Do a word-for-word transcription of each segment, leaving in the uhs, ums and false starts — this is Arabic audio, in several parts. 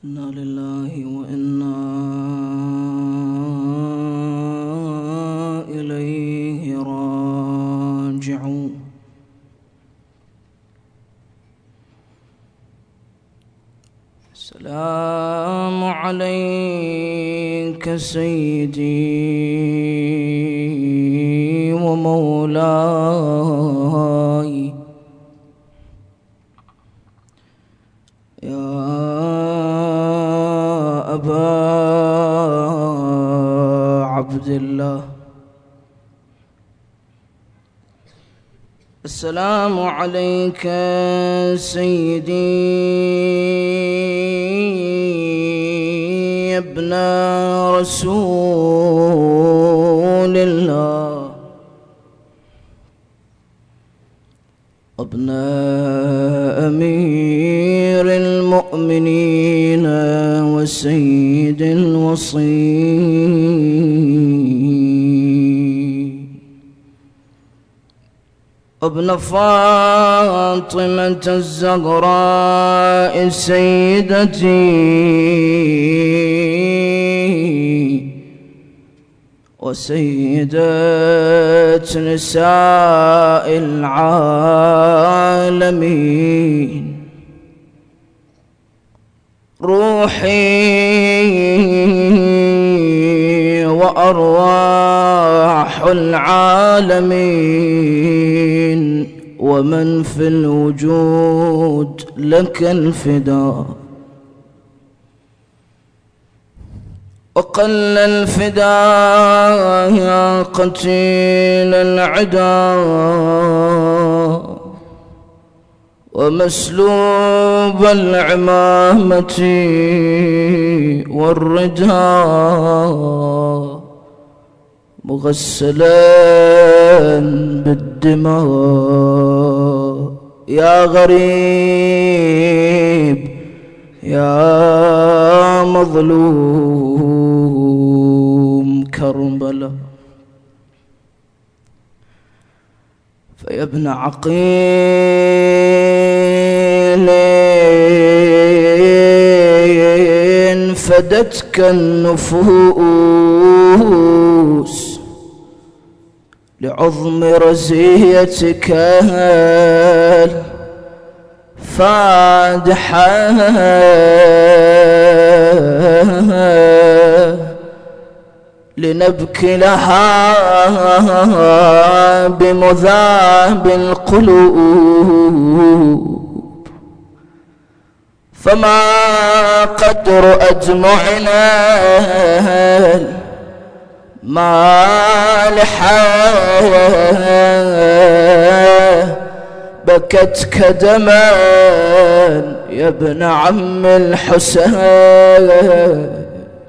إنا لله وإنا إليه راجعون. السلام عليك سيدي ومولاي يا أبا عبد الله. السلام عليك سيدي يا ابن رسول الله ابن أمير المؤمنين وسيد الوصي ابن فاطمة الزهراء سيدتي وسيدة نساء العالمين. روحي وأرواح العالمين ومن في الوجود لك الفداء. وقل الفداء يا قتيل العدا ومسلوب العمامة والرداء مغسلا بالدماء يا غريب يا مظلوم كربلاء. فيا ابن عقيل فدتك النفوس لعظم رزيتك فادحة لنبكي لها بمذاب القلوب. فما قدر أدمعنا مالحة بكتك دما يا ابن عم الحسين.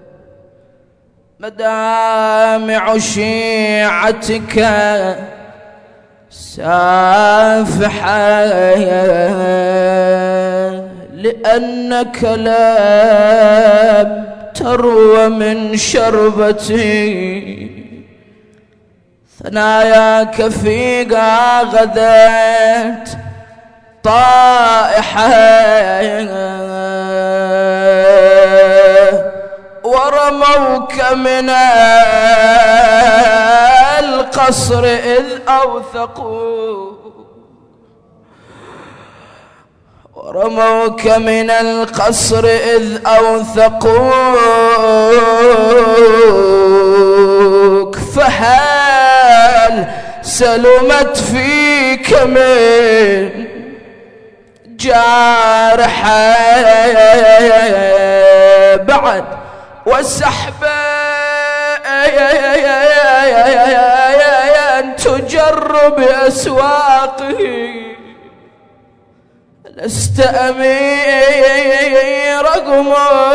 مدامع شيعتك سافحة لأنك لم تروى من شربتي. ثناياك في غدت طائحة ورموك من القصر إذ أوثقوا ورموك من القصر إذ أوثقوك. فهل سلمت فيك من جارحة بعد والسحبة تجر بأسواقه. لست أمير رقم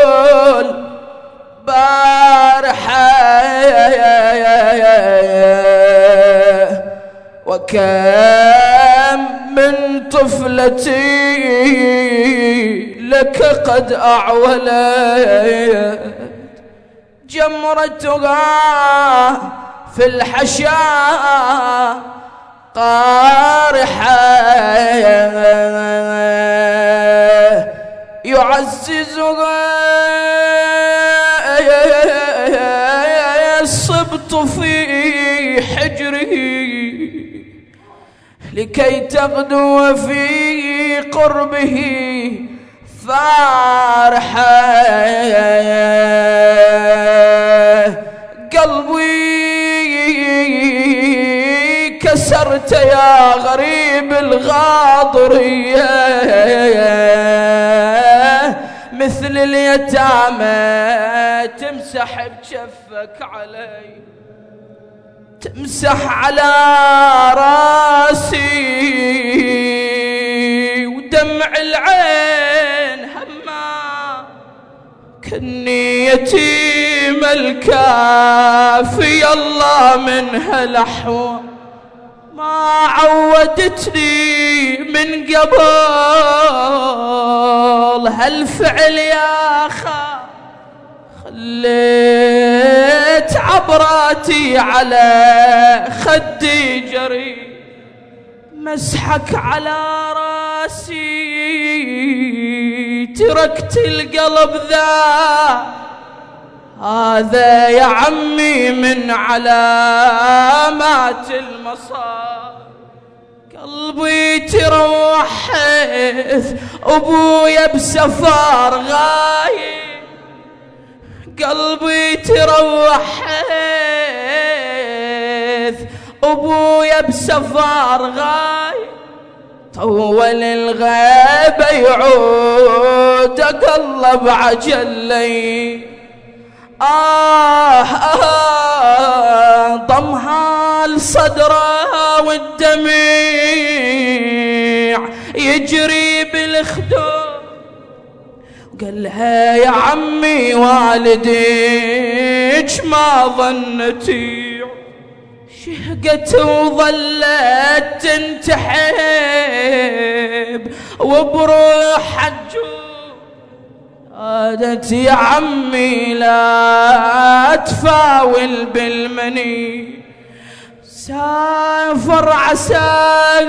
البارحة وكم من طفلتي لك قد أعولت جمرتها في الحشا قارحة يعززها عشقت في حجره لكي تغدو في قربه فارحة. قلبي كسرت يا غريب الغاضرية مثل اليتامى تمسح بجفك علي، تمسح على راسي ودمع العين هما كني يتيم الكافي الله من هالأحوال ما عودتني من قبل هالفعل يا خا، خليت عبراتي على خدي جري مسحك على راسي تركت القلب ذا هذا يا عمي من علامات المصاب. قلبي تروحث أبويا بسفر غايب، قلبي تروحث أبويا بسفر غايب، طول الغيبة يعود أقلب عجلي. آه آه ضمها لصدره والدميع يجري بالخدود، قال لها يا عمي والديك ما ظنتي، شهقت وظلت تنتحب وبروح حجو عادت يا عمي لا تفاول بالمني، سافر عسى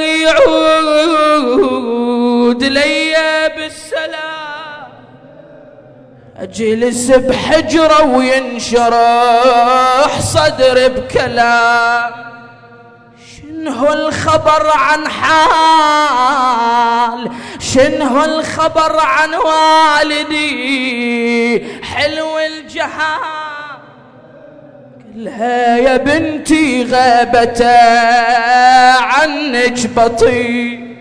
يعود لي بالسلام، اجلس بحجره وينشرح صدري بكلام. شنو الخبر عن حال، شنو الخبر عن والدي حلو الجهان، قلها يا بنتي غابته عنك بطيء،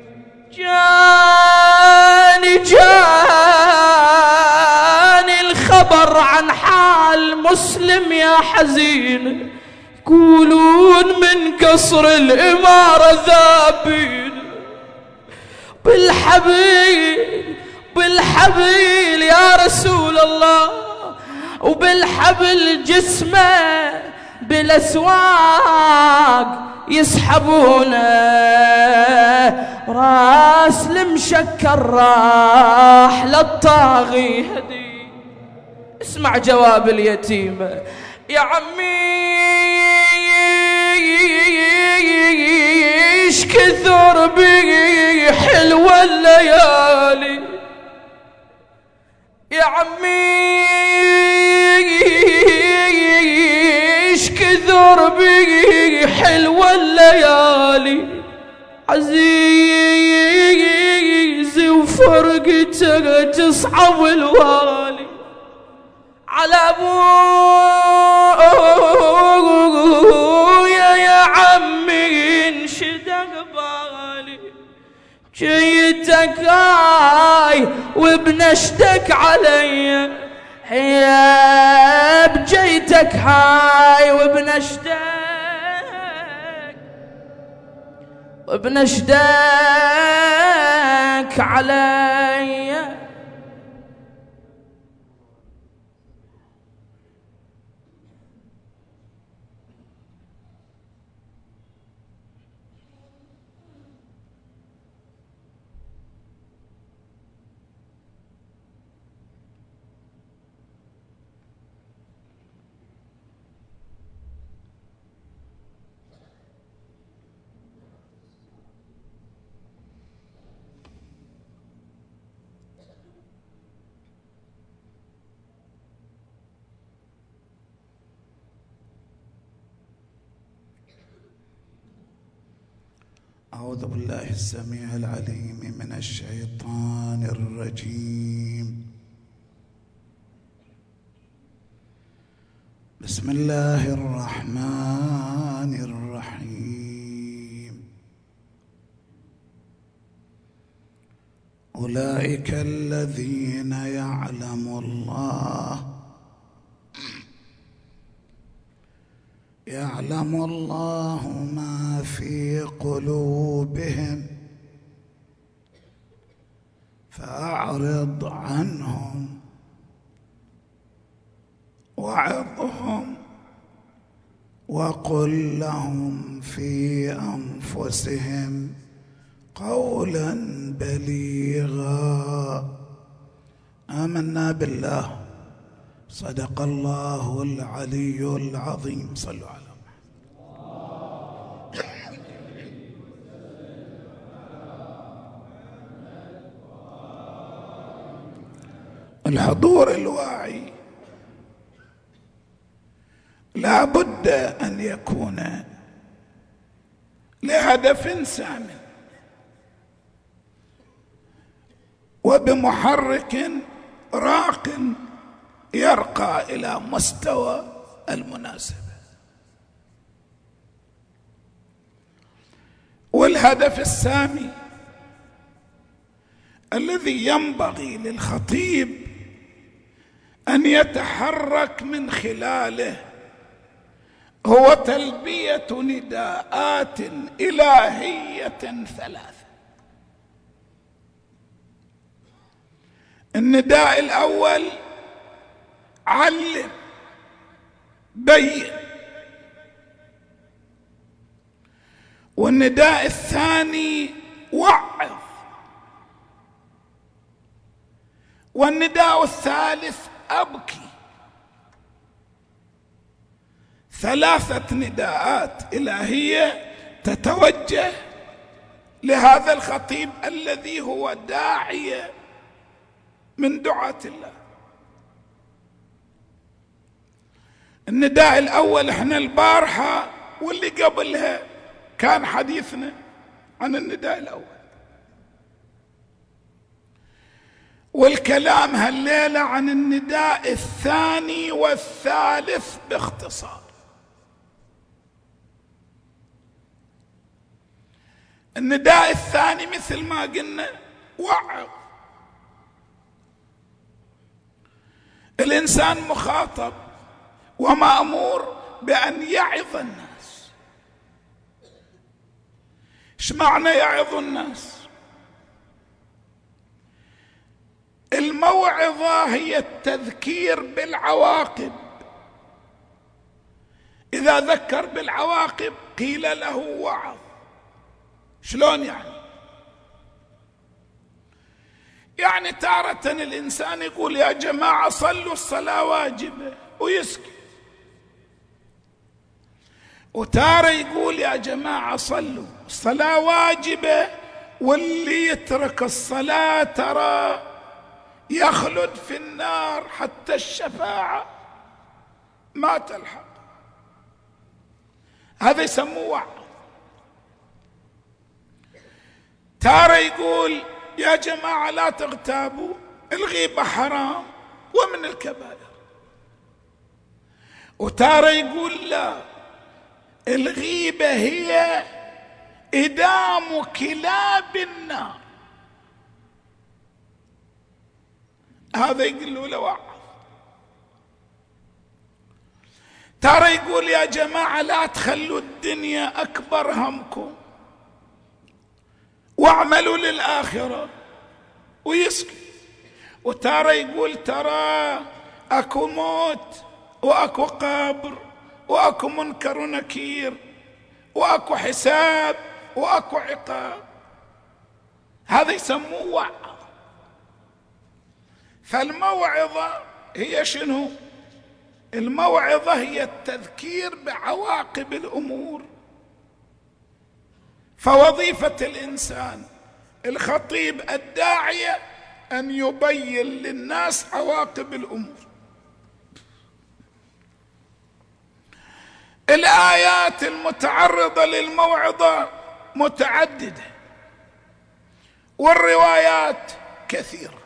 جاني جاني الخبر عن حال مسلم يا حزين، يقولون من قصر الإمارة ذابين بالحبيل بالحبيل يا رسول الله، وبالحبل جسمه بالأسواق يسحبونه، راس المشكر راح للطاغي هدي. اسمع جواب اليتيمة يا عمي ايش كثر بي حلوة الليالي، يا عمي ايش كثر بي حلوة الليالي، عزيزي وفرقته تصعب الوالي، على ابويا يا عمي انشدق بالي، جيتك هاي وبنشدك علي، يا بجيتك هاي وبنشدك وبنشدك علي. أعوذ بالله السميع العليم من الشيطان الرجيم. بسم الله الرحمن الرحيم. أولئك الذين يعلم الله يعلم الله ما في قلوبهم فأعرض عنهم وعظهم وقل لهم في أنفسهم قولا بليغا. آمنا بالله. صدق الله العلي العظيم. صلوا على الحضور الواعي. لا بد أن يكون لهدف سامٍ وبمحرك راق يرقى إلى مستوى المناسبة. والهدف السامي الذي ينبغي للخطيب أن يتحرك من خلاله هو تلبية نداءات إلهية ثلاثة. النداء الأول علم بين، والنداء الثاني وعظ، والنداء الثالث أبكي. ثلاثة نداءات إلهية تتوجه لهذا الخطيب الذي هو داعية من دعاة الله. النداء الأول احنا البارحة واللي قبلها كان حديثنا عن النداء الأول، والكلام هالليلة عن النداء الثاني والثالث باختصار. النداء الثاني مثل ما قلنا وعظ. الإنسان مخاطب ومأمور بأن يعظ الناس. ايش معنى يعظ الناس؟ الموعظة هي التذكير بالعواقب. إذا ذكر بالعواقب قيل له وعظ. شلون يعني؟ يعني تارة الإنسان يقول يا جماعة صلوا الصلاة واجبة ويسكت، وتارة يقول يا جماعة صلوا الصلاة واجبة واللي يترك الصلاة ترى يخلد في النار حتى الشفاعة ما تلحق. هذا يسموه وعظ. تارة يقول يا جماعة لا تغتابوا، الغيبة حرام ومن الكبائر. وتارة يقول لا، الغيبة هي إدام كلاب النار. هذا يقول له وعظ. ترى يقول يا جماعة لا تخلوا الدنيا أكبر همكم واعملوا للآخرة ويسكت. وترى يقول ترى أكو موت وأكو قبر وأكو منكر ونكير وأكو حساب وأكو عقاب. هذا يسموه وعظ. فالموعظة هي شنو؟ الموعظة هي التذكير بعواقب الأمور. فوظيفة الإنسان الخطيب الداعية أن يبين للناس عواقب الأمور. الآيات المتعرضة للموعظة متعددة والروايات كثيرة.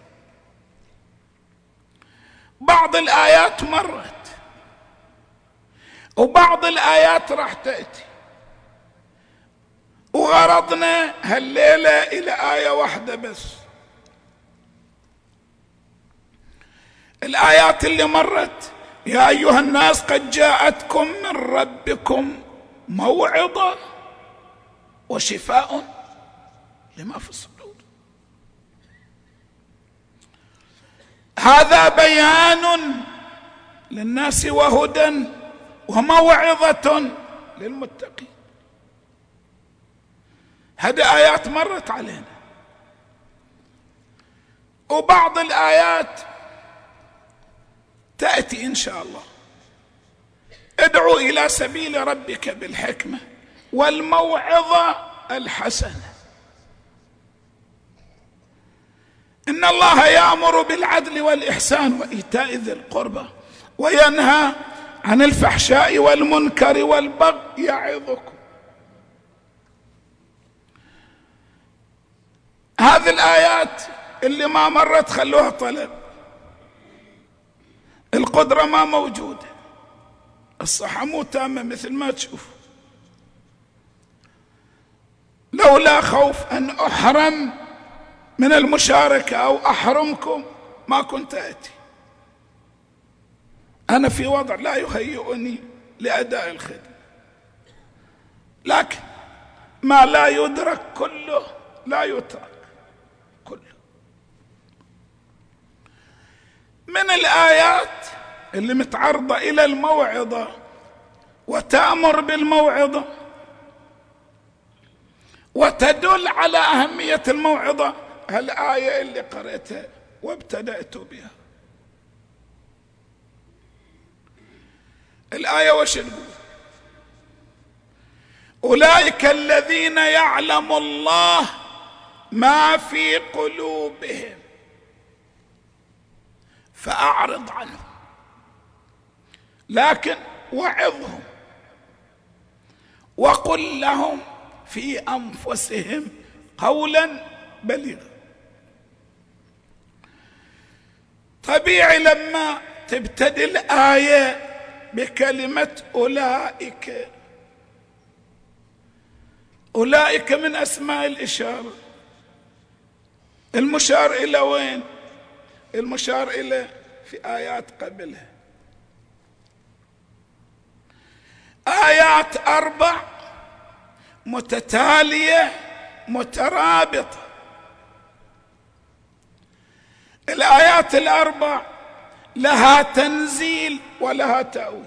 بعض الآيات مرت وبعض الآيات راح تأتي، وغرضنا هالليلة إلى آية واحدة بس. الآيات اللي مرت: يا أيها الناس قد جاءتكم من ربكم موعظة وشفاء لما في الصدور. هذا بيان للناس وهدى وموعظة للمتقين. هذه آيات مرت علينا، وبعض الآيات تأتي إن شاء الله. ادعو إلى سبيل ربك بالحكمة والموعظة الحسنة. إن الله يأمر بالعدل والإحسان وإيتاء ذي القربى وينهى عن الفحشاء والمنكر والبغي يعظكم. هذه الآيات اللي ما مرت خلوها طلب. القدرة ما موجودة، الصحة مو تامة مثل ما تشوف. لولا خوف أن أحرم من المشاركة أو أحرمكم ما كنت أتي. أنا في وضع لا يهيئني لأداء الخدمة، لكن ما لا يدرك كله لا يترك كله. من الآيات اللي متعرضة إلى الموعظة وتأمر بالموعظة وتدل على أهمية الموعظة هالآية اللي قرأتها وابتدأت بها. الآية وش تقول؟ أولئك الذين يعلم الله ما في قلوبهم فأعرض عنهم، لكن وعظهم وقل لهم في أنفسهم قولا بليغا. طبيعي لما تبتدي الآية بكلمة أولئك، أولئك من أسماء الإشارة. المشار إلى وين؟ المشار إلى في آيات قبلها، آيات أربع متتالية مترابطة. الآيات الأربع لها تنزيل ولها تأويل.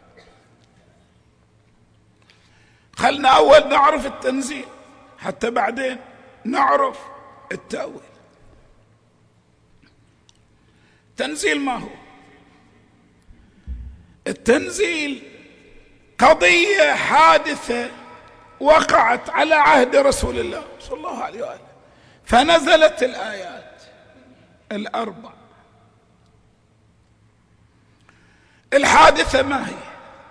خلنا أول نعرف التنزيل حتى بعدين نعرف التأويل. التنزيل ما هو؟ التنزيل قضية حادثة وقعت على عهد رسول الله صلى الله عليه وآله، فنزلت الآيات الأربع. الحادثة ما هي؟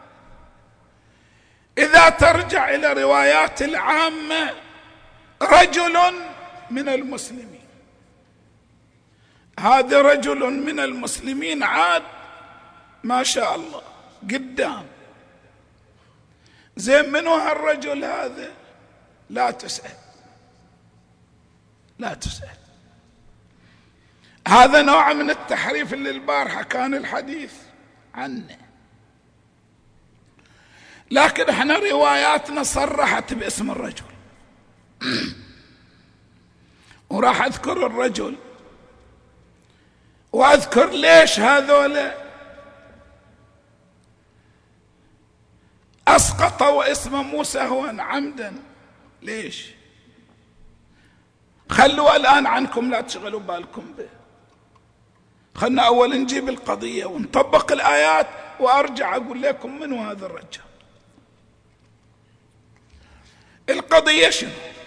إذا ترجع إلى روايات العامة، رجل من المسلمين، هذا رجل من المسلمين عاد ما شاء الله قدام. زين منو هالرجل هذا؟ لا تسأل، لا تسأل. هذا نوع من التحريف اللي البارحة كان الحديث عنه، لكن احنا رواياتنا صرحت باسم الرجل. وراح اذكر الرجل واذكر ليش هذول اسقطوا اسم موسى هو عمدا. ليش؟ خلوا الان عنكم لا تشغلوا بالكم به. خلنا اول نجيب القضية ونطبق الايات وارجع اقول لكم من هذا الرجل. القضية شنو؟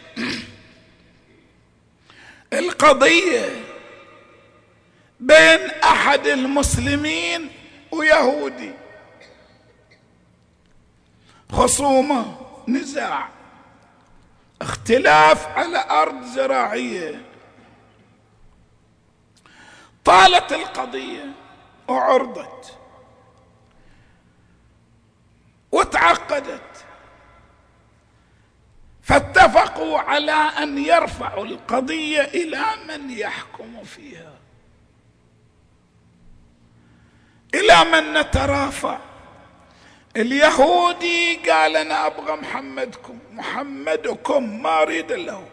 القضية بين احد المسلمين ويهودي، خصومة، نزاع. اختلاف على أرض زراعية. طالت القضية وعرضت وتعقدت، فاتفقوا على أن يرفعوا القضية إلى من يحكم فيها. إلى من نترافع؟ اليهودي قال أنا أبغى محمدكم محمدكم ما أريد له،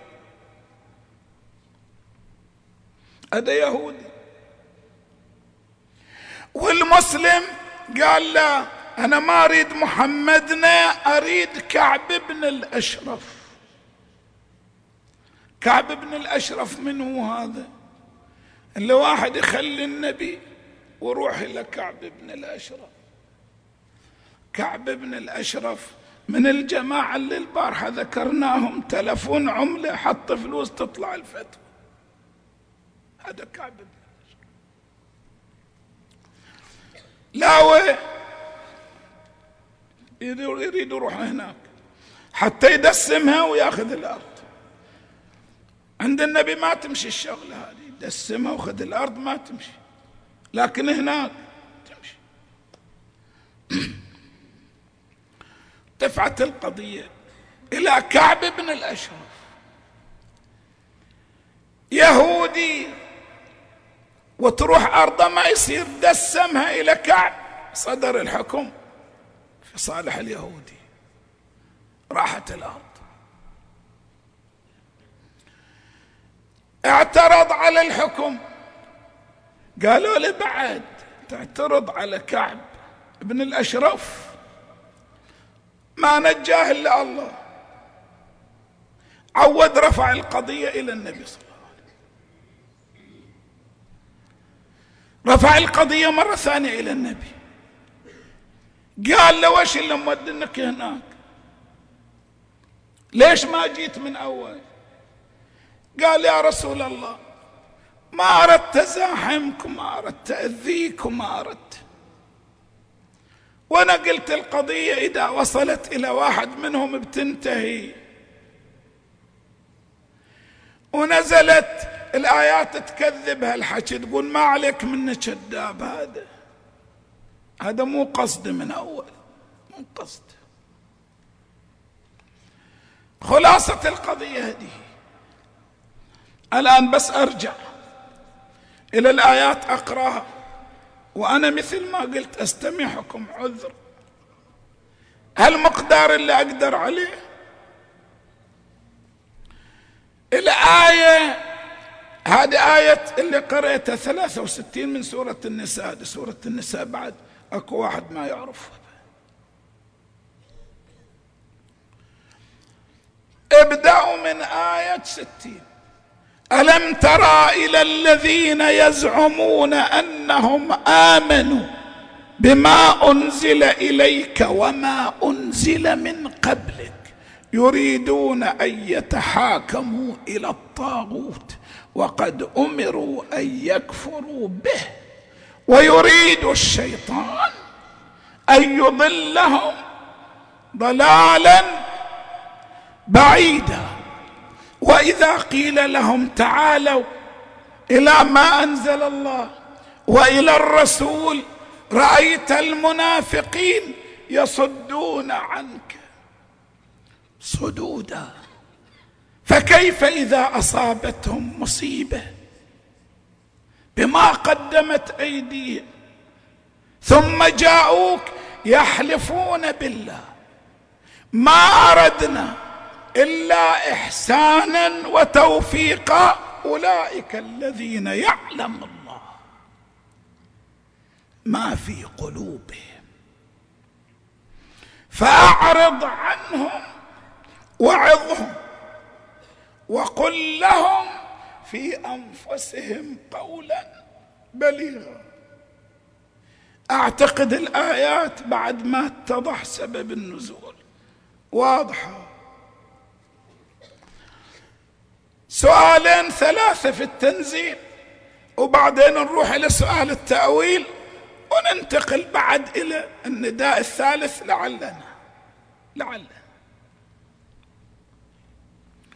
هذا يهودي. والمسلم قال لا أنا ما أريد محمدنا، أريد كعب بن الأشرف. كعب بن الأشرف من هو هذا؟ اللي واحد يخلي النبي وروح إلى كعب بن الأشرف. كعب بن الأشرف من الجماعة اللي البارحة ذكرناهم، تلفون عملة حط فلوس تطلع الفتوى، هذا كعب بن الأشرف. لاوي يريد يروح هناك حتى يدسمها وياخذ الأرض. عند النبي ما تمشي الشغلة هذه، يدسمها وخذ الأرض ما تمشي، لكن هناك تمشي. دفعت القضية إلى كعب بن الأشرف، يهودي، وتروح أرضه ما يصير، دسمها إلى كعب، صدر الحكم في صالح اليهودي، راحت الأرض. اعترض على الحكم، قالوا له بعد تعترض على كعب بن الأشرف؟ ما نجاه إلا الله. عود رفع القضية إلى النبي صلى الله عليه وسلم، رفع القضية مرة ثانية إلى النبي، قال له وش اللي مودنك هناك؟ ليش ما جيت من أول؟ قال يا رسول الله ما أردت أزاحمك وما أردت أذيك وما أردت، وأنا قلت القضية إذا وصلت إلى واحد منهم بتنتهي. ونزلت الآيات تكذب هالحكي، تقول ما عليك منه كذاب، هذا هذا مو قصد من أول، مو قصد. خلاصة القضية هذه. الآن بس أرجع إلى الآيات أقرأها، وأنا مثل ما قلت أستمعكم عذر، هالمقدار اللي أقدر عليه. الآية هذه آية اللي قرأتها ثلاثة وستين من سورة النساء، دي سورة النساء بعد أكو واحد ما يعرفها. ابدأوا من آية ستين. ألم ترى إلى الذين يزعمون أنهم آمنوا بما أنزل إليك وما أنزل من قبلك يريدون أن يتحاكموا إلى الطاغوت وقد أمروا أن يكفروا به ويريد الشيطان أن يضلهم ضلالا بعيدا. وإذا قيل لهم تعالوا إلى ما أنزل الله وإلى الرسول رأيت المنافقين يصدون عنك صدودا. فكيف إذا أصابتهم مصيبة بما قدمت أيديهم ثم جاءوك يحلفون بالله ما أردنا إلا إحسانا وتوفيقا أولئك الذين يعلم الله ما في قلوبهم فأعرض عنهم وعظهم وقل لهم في أنفسهم قولا بليغا. أعتقد الآيات بعد ما اتضح سبب النزول واضحة. سؤالين ثلاثة في التنزيل وبعدين نروح إلى سؤال التأويل وننتقل بعد إلى النداء الثالث لعلنا لعلنا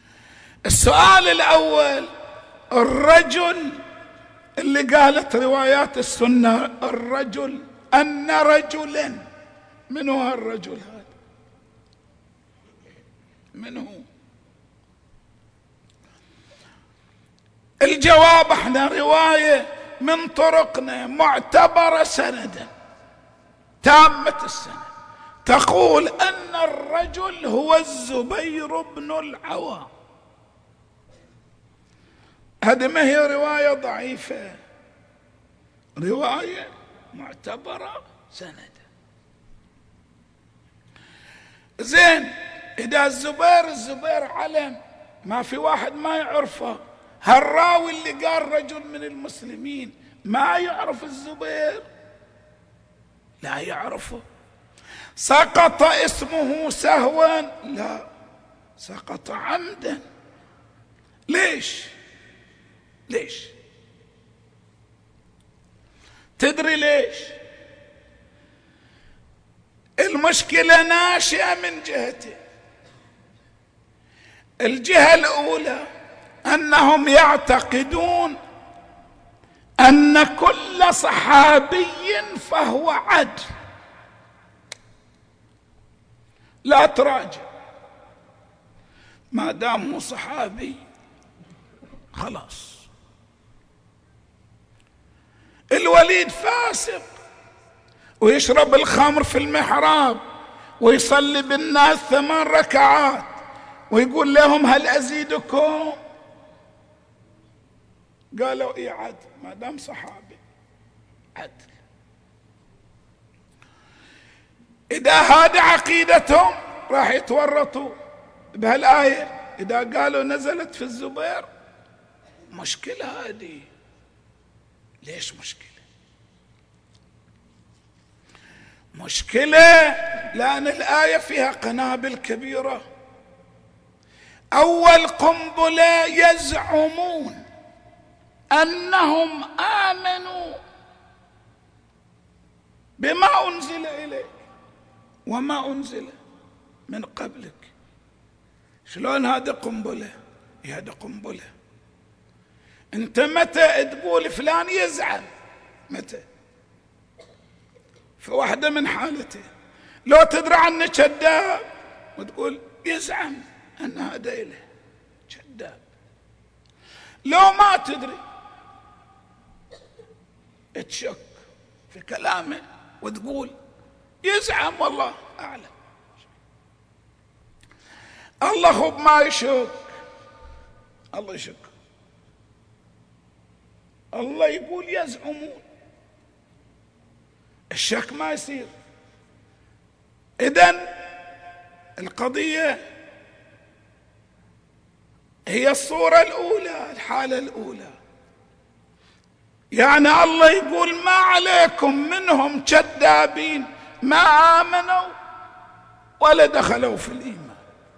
السؤال الأول، الرجل اللي قالت روايات السنة الرجل أن رجلا، من هو الرجل هذا؟ من هو؟ الجواب احنا رواية من طرقنا معتبرة سندا تامة السند تقول أن الرجل هو الزبير بن العوام. هذه ما هي رواية ضعيفة، رواية معتبرة سندا. زين، إذا الزبير الزبير علم ما في واحد ما يعرفه، هالراوي اللي قال رجل من المسلمين ما يعرف الزبير؟ لا يعرفه. سقط اسمه سهوا؟ لا، سقط عمدا. ليش؟ ليش؟ تدري ليش؟ المشكلة ناشئة من جهتين. الجهة الأولى أنهم يعتقدون أن كل صحابي فهو عدل، لا تراجع، ما دام هو صحابي خلاص. الوليد فاسق ويشرب الخمر في المحراب ويصلي بالناس ثمان ركعات ويقول لهم هل أزيدكم؟ قالوا إيه عدل، ما دام صحابي عدل. إذا هذه عقيدتهم راح يتورطوا بهالآية. إذا قالوا نزلت في الزبير مشكلة هذه. ليش مشكلة؟ مشكلة لأن الآية فيها قنابل كبيرة. أول قنبلة يزعمون أنهم آمنوا بما أنزل إليك وما أنزل من قبلك. شلون هذا قنبلة؟ هذا قنبلة. أنت متى تقول فلان يزعل؟ متى؟ في واحدة من حالتين، لو تدري عنه كذاب وتقول يزعم أن هذا إله كذاب. لو ما تدري تشك في كلامه وتقول يزعم والله أعلم. الله هو ما يشك، الله يشك. الله يقول يزعمون، الشك ما يصير. إذن القضية هي الصورة الأولى، الحالة الأولى. يعني الله يقول ما عليكم منهم كذابين ما آمنوا ولا دخلوا في الإيمان.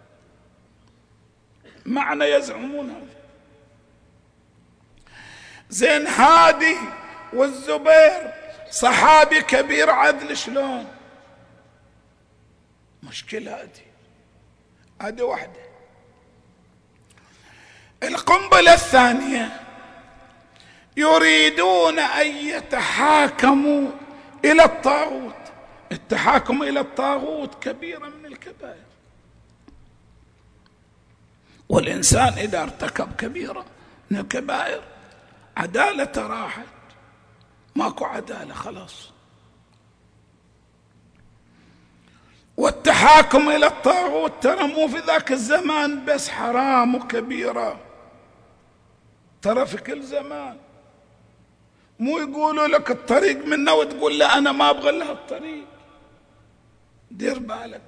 معنى يزعمون هذا. زين، هادي والزبير صحابي كبير عدل، شلون؟ مشكلة هذه. هذه واحدة. القنبلة الثانية، يريدون أن يتحاكموا إلى الطاغوت. التحاكم إلى الطاغوت كبيرة من الكبائر، والإنسان إذا ارتكب كبيرة من الكبائر عدالته راحت، ماكو عدالة خلاص. والتحاكم إلى الطاغوت ترى مو في ذاك الزمان بس حرام وكبيرة، ترى في كل زمان. مو يقولوا لك الطريق منه وتقول لا أنا ما أبغى لها الطريق. دير بالك،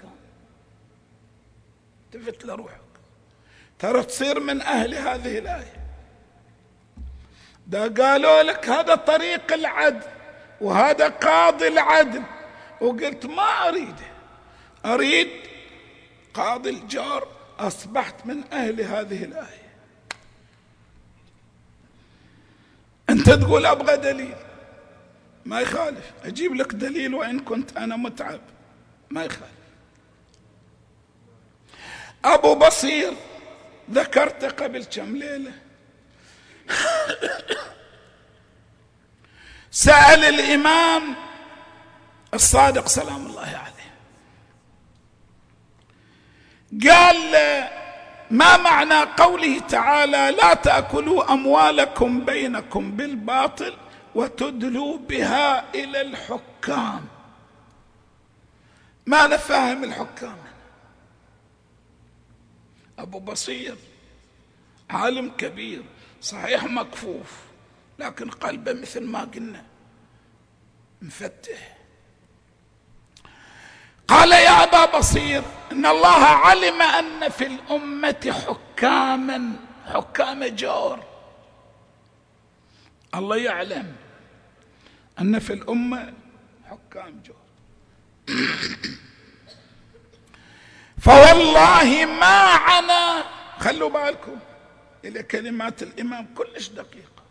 تفت لروحك، ترى تصير من أهل هذه الآية. ده قالوا لك هذا طريق العدل وهذا قاضي العدل، وقلت ما أريده، أريد قاضي الجار، أصبحت من أهل هذه الآية. أنت تقول أبغى دليل، ما يخالف، أجيب لك دليل وإن كنت أنا متعب، ما يخالف. أبو بصير ذكرت قبل كم ليلة. سأل الإمام الصادق سلام الله عليه، قال ما معنى قوله تعالى لا تأكلوا أموالكم بينكم بالباطل وتدلوا بها إلى الحكام؟ ما أنا فاهم الحكام. أبو بصير عالم كبير صحيح مكفوف، لكن قلبه مثل ما قلنا مفتح. قال يا أبا بصير إن الله علم أن في الأمة حكاما حكام جور. الله يعلم أن في الأمة حكام جور، فوالله ما عنا، خلوا بالكم إلى كلمات الإمام كلش دقيقة،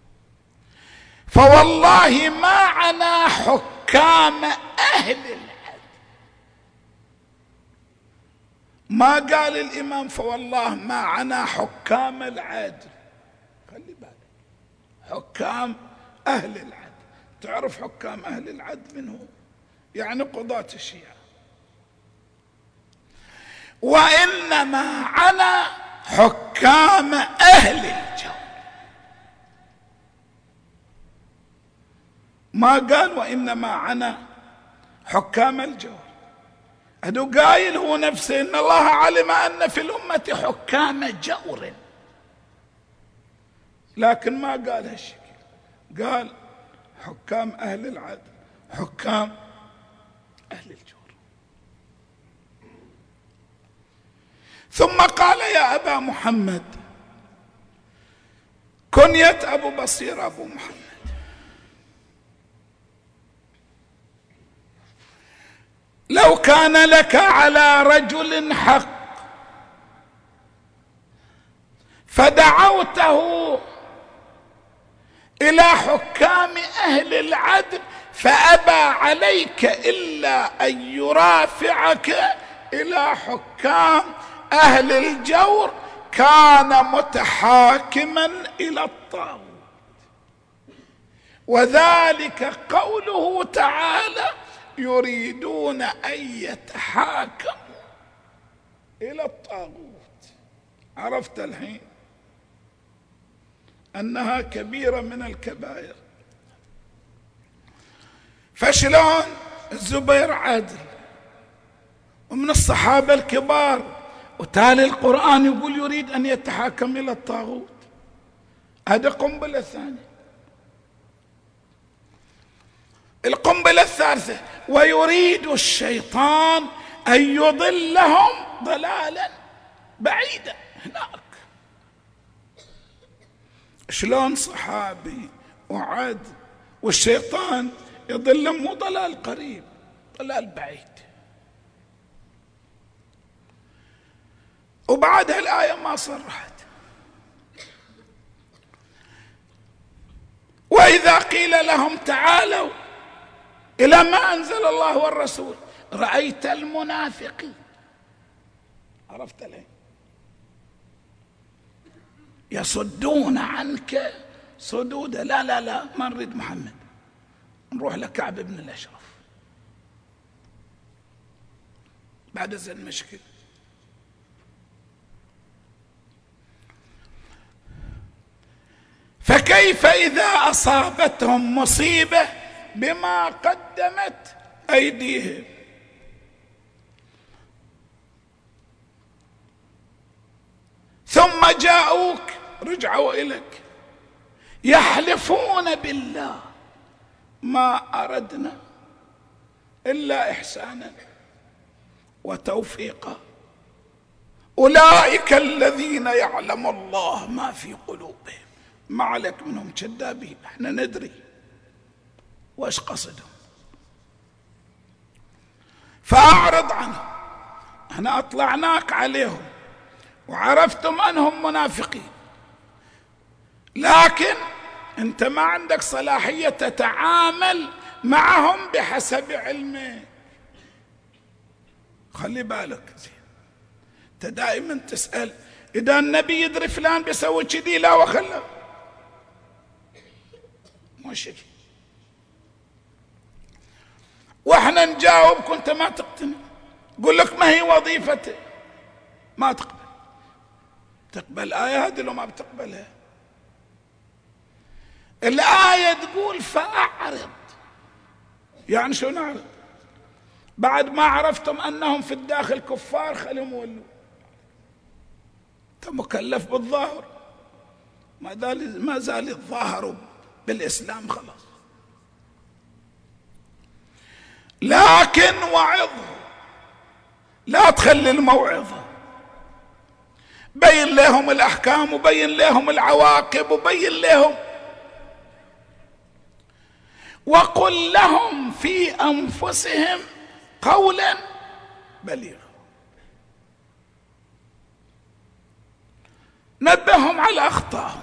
فوالله ما عنا حكام أهل العدل. ما قال الإمام فوالله ما عنا حكام العدل، خلي بالك حكام أهل العدل. تعرف حكام أهل العدل من هو؟ يعني قضاة الشيعة. وإنما عنا حكام أهل الجور، ما قال وإنما عنا حكام الجور. هذا قايل هو نفسه إن الله علم أن في الأمة حكام جور، لكن ما قال هالشكل، قال حكام أهل العدل، حكام أهل الجور. ثم قال يا أبا محمد، كنية أبو بصير أبو محمد، لو كان لك على رجل حق فدعوته إلى حكام أهل العدل فأبى عليك إلا أن يرافعك إلى حكام أهل الجور، كان متحاكما إلى الطاغوت. وذلك قوله تعالى يريدون أن يتحاكموا إلى الطاغوت. عرفت الحين أنها كبيرة من الكبائر. فشلون الزبير عادل ومن الصحابة الكبار، وتالي القرآن يقول يريد أن يتحاكم إلى الطاغوت؟ هذا قنبلة ثانية. القنبلة الثالثة ويريد الشيطان أن يضلهم ضلالا بعيدا. هناك شلون صحابي وعاد والشيطان يضلهم، مو ضلال قريب، ضلال بعيد. وبعدها الآية ما صرحت. وإذا قيل لهم تعالوا إلى ما أنزل الله والرسول رأيت المنافقين. عرفت ليه؟ يصدون عنك صدودا. لا لا لا ما نريد محمد، نروح لكعب بن الأشرف. بعد زين مشكل. فكيف إذا أصابتهم مصيبة بما قدمت أيديهم؟ ثم جاءوك، رجعوا إليك، يحلفون بالله ما أردنا إلا إحسانا وتوفيقا، أولئك الذين يعلم الله ما في قلوبهم. ما عليك منهم كذابين، احنا ندري وايش قصدهم، فأعرض عنهم. احنا أطلعناك عليهم وعرفتم أنهم منافقين، لكن أنت ما عندك صلاحية تتعامل معهم بحسب علمك. خلي بالك زين، أنت دائما تسأل إذا النبي يدري فلان بيسوي كذي لا وخله مشكلة. واحنا نجاوبك وانت ما تقتنع، قول لك ما هي وظيفته، ما تقبل. تقبل الآية هذه لو ما بتقبلها؟ الآية تقول فأعرض، يعني شو نعرض؟ بعد ما عرفتم أنهم في الداخل كفار خلهم يولوا، أنت مكلف بالظاهر، ما زال ما زال الظاهر بالإسلام خلاص. لكن وعظه، لا تخلي الموعظة، بين لهم الأحكام وبين لهم العواقب وبين لهم، وقل لهم في أنفسهم قولا بليغا. نبههم على أخطائهم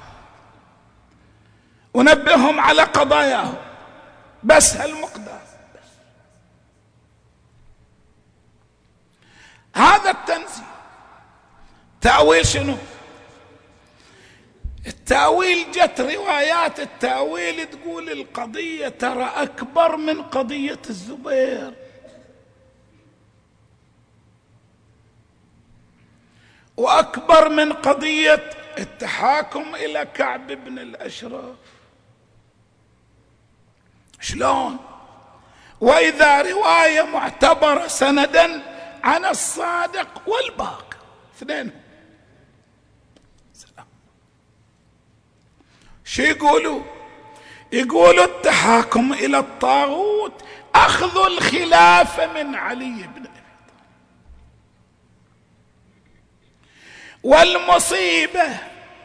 ونبههم على قضاياهم، بس هالمقدار. هذا التنزيل. تأويل شنو؟ التأويل جت روايات التأويل تقول القضية ترى أكبر من قضية الزبير، وأكبر من قضية التحاكم إلى كعب بن الأشرف. شلون؟ وإذا رواية معتبرة سندا عن الصادق والباقر اثنين، سلام. شو يقولوا؟ يقولوا التحاكم إلى الطاغوت أخذ الخلافة من علي بن أبي طالب، والمصيبة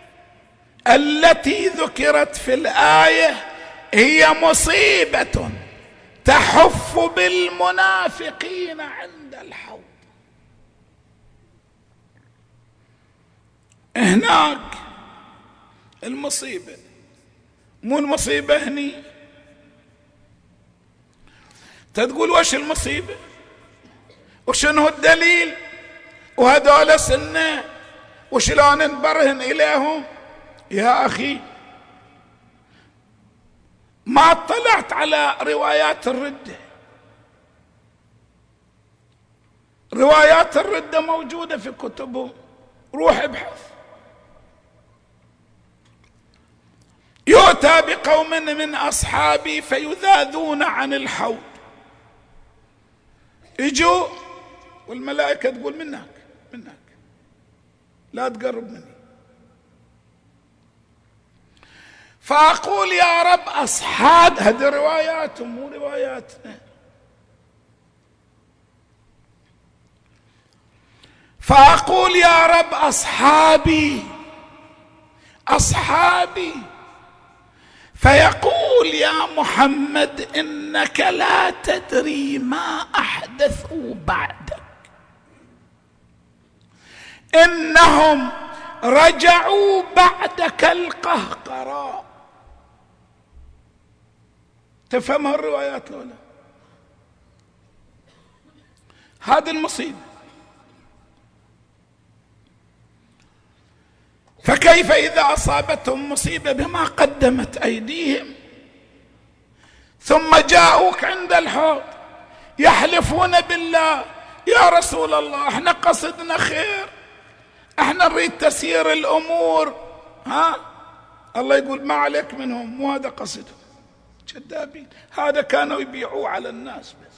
التي ذكرت في الآية هي مصيبة تحف بالمنافقين عند الحوض. هناك المصيبة، مو المصيبة هني. تقول وش المصيبة وشنو الدليل وهذول سنة وشلون نبرهن إليهم؟ يا أخي ما اطلعت على روايات الردة. روايات الردة موجودة في كتبهم، روح ابحث. يؤتى بقوم من أصحابي فيذاذون عن الحوض، يجوا والملائكة تقول منك منك لا تقرب مني. فأقول يا رب أصحاب، هذه رواياتهم مو رواياتنا. فأقول يا رب أصحابي أصحابي، فيقول يا محمد إنك لا تدري ما أحدثوا بعدك، إنهم رجعوا بعدك القهقراء. تفهم هالروايات لولا؟ هذه المصيبة. فكيف إذا أصابتهم مصيبة بما قدمت أيديهم ثم جاءوك عند الحوض يحلفون بالله يا رسول الله احنا قصدنا خير، احنا نريد تسيير الأمور، ها؟ الله يقول ما عليك منهم، مو هذا قصدهم، كذابين، هذا كانوا يبيعوه على الناس بس.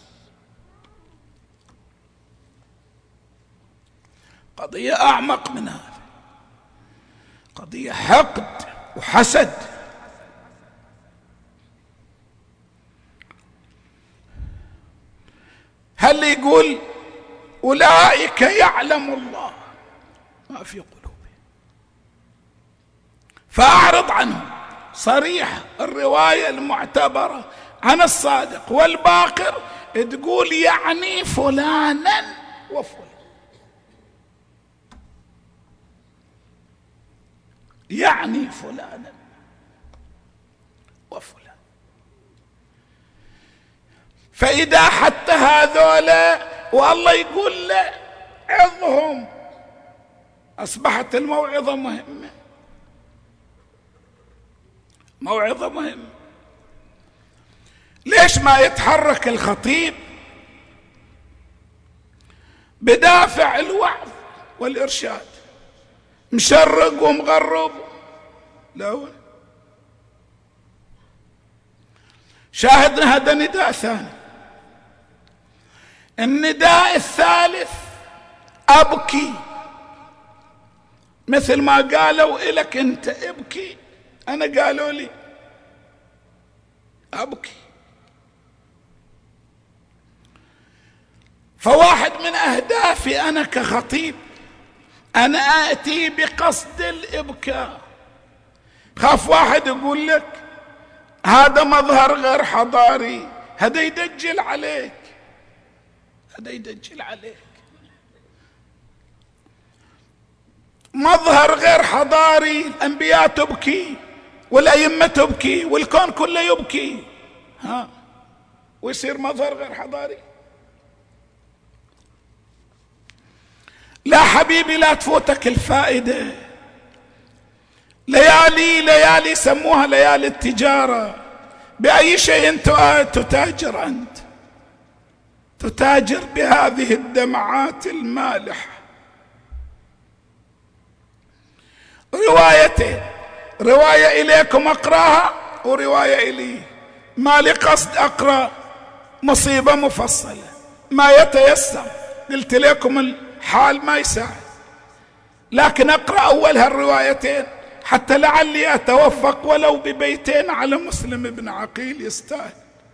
قضية أعمق من هذا، قضية حقد وحسد. هل يقول أولئك يعلم الله ما في قلوبهم فأعرض عنهم. صريح الرواية المعتبرة عن الصادق والباقر تقول يعني فلانا وفلان، يعني فلانا وفلان. فإذا حتى هذولا والله يقول له عظهم أصبحت الموعظة مهمة، موعظة مهمة. ليش ما يتحرك الخطيب بدافع الوعظ والإرشاد، مشرق ومغرب؟ لا. شاهدنا هذا نداء ثاني. النداء الثالث: أبكي، مثل ما قالوا إلك أنت ابكي، أنا قالوا لي أبكي. فواحد من أهدافي أنا كخطيب أنا آتي بقصد الإبكاء. خاف واحد يقول لك هذا مظهر غير حضاري، هذا يدجل عليك، هذا يدجل عليك. مظهر غير حضاري، الأنبياء تبكي والأئمة تبكي والكون كله يبكي، ها ويصير مظهر غير حضاري؟ لا حبيبي، لا تفوتك الفائدة. ليالي ليالي سموها ليالي التجارة. بأي شيء تتاجر أنت؟ تتاجر بهذه الدمعات المالحة. روايتين، رواية إليكم أقرأها ورواية إلي. ما لقصد أقرأ مصيبة مفصلة، ما يتيسر، قلت لكم الحال ما يساعد، لكن أقرأ أول هالروايتين حتى لعلي أتوفق ولو ببيتين على مسلم بن عقيل، يستاهل.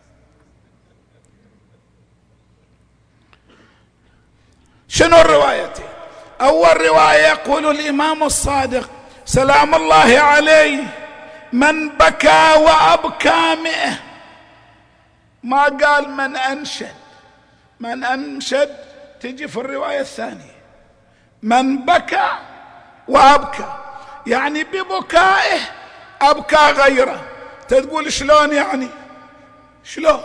شنو الروايتين؟ أول رواية يقول الإمام الصادق سلام الله عليه: من بكى وأبكى مئة. ما قال من أنشد، من أنشد تجي في الرواية الثانية. من بكى وأبكى يعني ببكائه أبكى غيره. تقول شلون يعني؟ شلون؟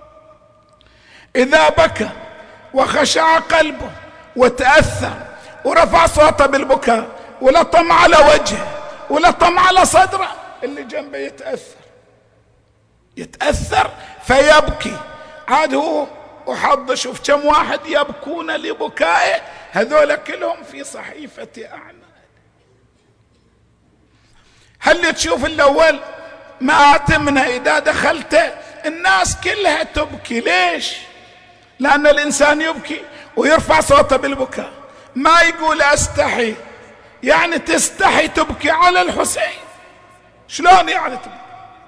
إذا بكى وخشع قلبه وتأثر ورفع صوته بالبكاء ولطم على وجهه ولطم على صدره، اللي جنبه يتأثر يتأثر فيبكي. عاد هو وحظ شوف كم واحد يبكون لبكائه، هذول كلهم في صحيفة أعمال. هل تشوف الأول مآتمنا إذا دخلت الناس كلها تبكي؟ ليش؟ لأن الإنسان يبكي ويرفع صوته بالبكاء، ما يقول أستحي. يعني تستحي تبكي على الحسين؟ شلون يعني تبكي؟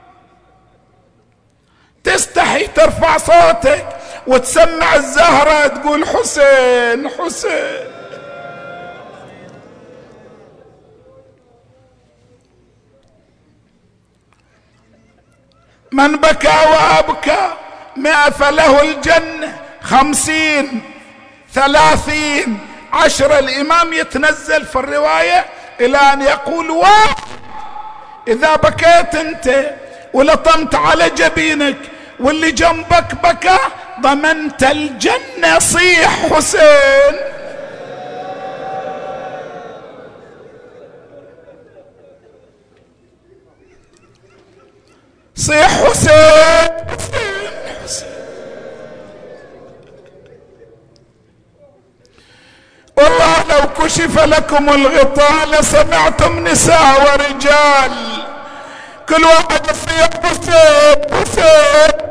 تستحي ترفع صوتك وتسمع الزهرة تقول حسين حسين. من بكى وأبكى مئة فله الجنة خمسين ثلاثين عشرة. الإمام يتنزل في الرواية إلى أن يقول واحد. إذا بكيت أنت ولطمت على جبينك واللي جنبك بكى ضمنت الجنة. صيح حسين. صيح حسين حسين. والله لو كشف لكم الغطاء لسمعتم نساء ورجال كل واحد يصيح حسين حسين.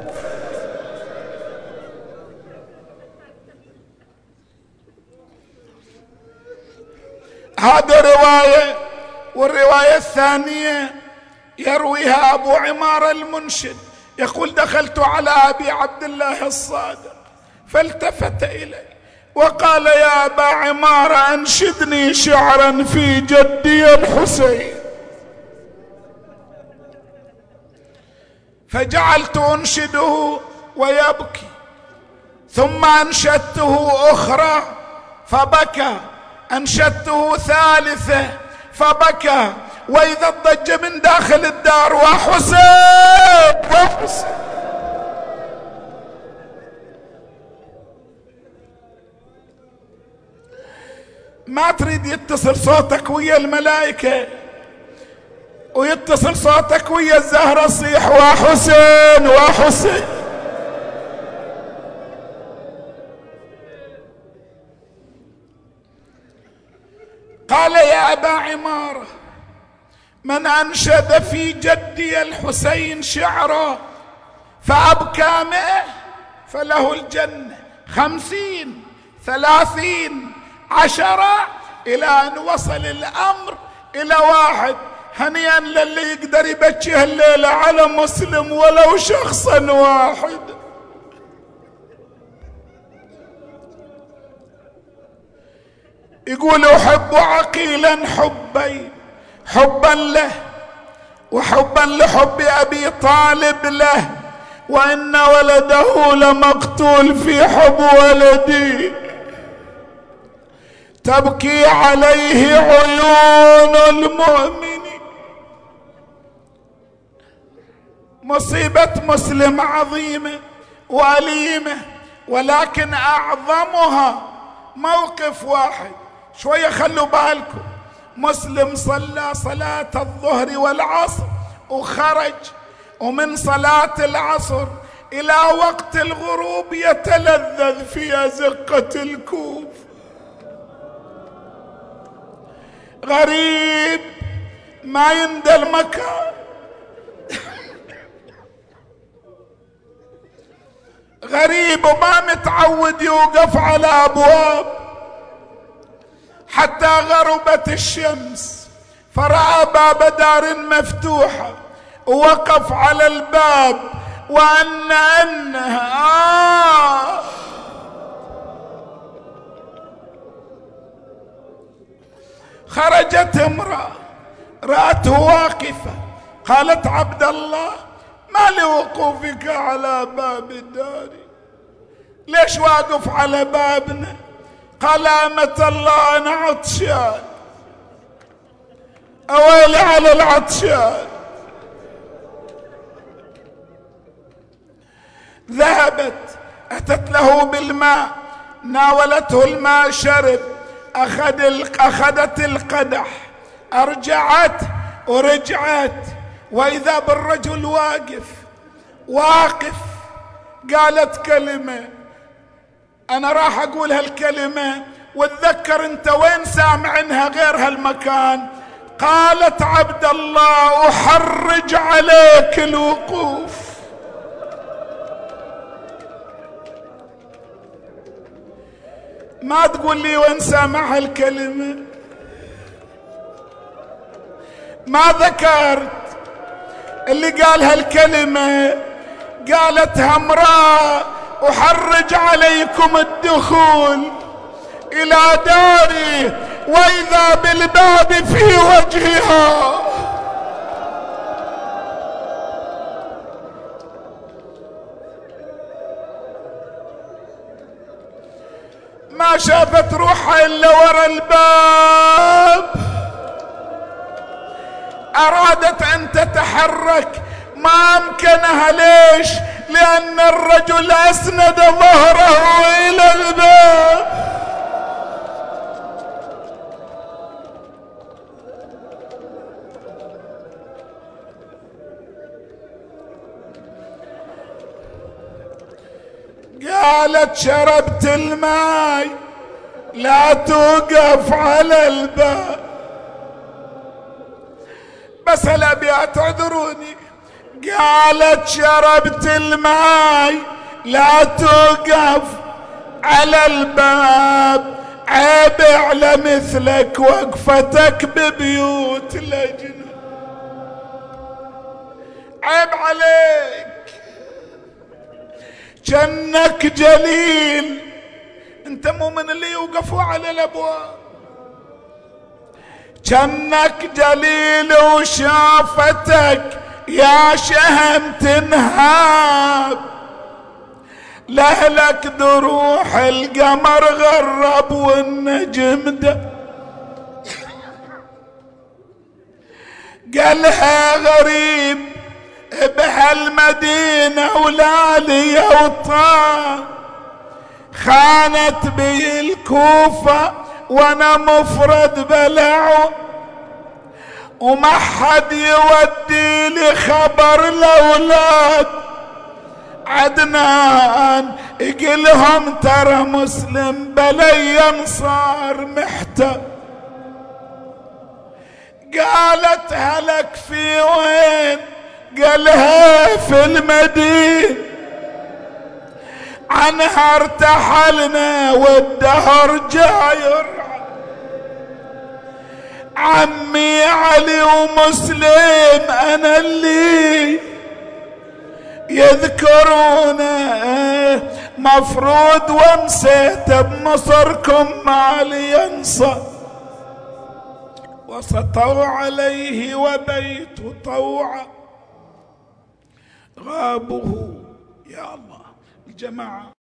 هذا رواية. والرواية الثانية يرويها أبو عمار المنشد، يقول دخلت على أبي عبد الله الصادق فالتفت إلي وقال يا أبا عمار أنشدني شعرا في جدي الحسين. فجعلت أنشده ويبكي، ثم أنشدته أخرى فبكى، أنشدته ثالثة فبكى، وإذا الضج من داخل الدار وحسين وحسين. ما تريد يتصل صوتك ويا الملائكة ويتصل صوتك ويا الزهرة صيح وحسين وحسين. قال يا أبا عمارة من أنشد في جدي الحسين شعرا فأبكى مئة فله الجنة، خمسين، ثلاثين، عشرة، إلى أن وصل الأمر إلى واحد. هنيئا للي يقدر يبكي هالليلة على مسلم ولو شخصا واحد. يقول أحب عقيلا حبين، حبا له وحبا لحب أبي طالب له، وإن ولده لمقتول في حب ولدي، تبكي عليه عيون المؤمنين. مصيبة مسلم عظيمة وأليمة، ولكن أعظمها موقف واحد. شوية خلوا بالكم، مسلم صلى صلاة الظهر والعصر وخرج، ومن صلاة العصر إلى وقت الغروب يتلذذ في أزقة الكوف. غريب ما يندى المكان، غريب وما متعود يوقف على أبواب حتى غربت الشمس، فرأى باب دار مفتوحة ووقف على الباب، وأن أنها آه خرجت امرأة رأته واقفة، قالت عبد الله ما لوقوفك على باب الدار؟ ليش واقف على بابنا؟ قال أمة الله أنا عطشان، أويلي على العطشان. ذهبت أتت له بالماء، ناولته الماء شرب، أخذ أخذت القدح، أرجعت ورجعت، وإذا بالرجل واقف واقف. قالت كلمة أنا راح أقول هالكلمة واتذكر أنت وين سامعنها غير هالمكان. قالت عبد الله أحرج عليك الوقوف. ما تقول لي وين سامع هالكلمة، ما ذكرت اللي قال هالكلمة. قالتها امرأة أحرج عليكم الدخول إلى داري وإذا بالباب في وجهها. ما شافت روحها إلا ورا الباب، أرادت أن تتحرك ما أمكنها. ليش؟ لأن الرجل أسند ظهره إلى الباب. قالت شربت الماء لا توقف على الباب. بس الأبيات اعذروني. قالت شربت الماء لا توقف على الباب، عيب على مثلك وقفتك ببيوت الأجنة، عيب عليك. جنك جليل، انت مو من اللي يوقفوا على الابواب. جنك جليل وشافتك يا شهم تنهاب، لهلك دروح القمر غرب والنجم ده. قالها غريب بهالمدينة ولالي وطان، خانت بي الكوفة وانا مفرد بلع وما حد يودي لي خبر الاولاد عدنان يقلهم ترى مسلم بلي صار محتاج. قالت هلك في وين؟ قالها في المدينة عنها ارتحلنا والدهر جاير عمي علي ومسلم انا اللي يذكرونه مفروض ومسيت بمصركم ما لي ينسى. وسطوا عليه وبيت طوعا غابه. يا الله الجماعة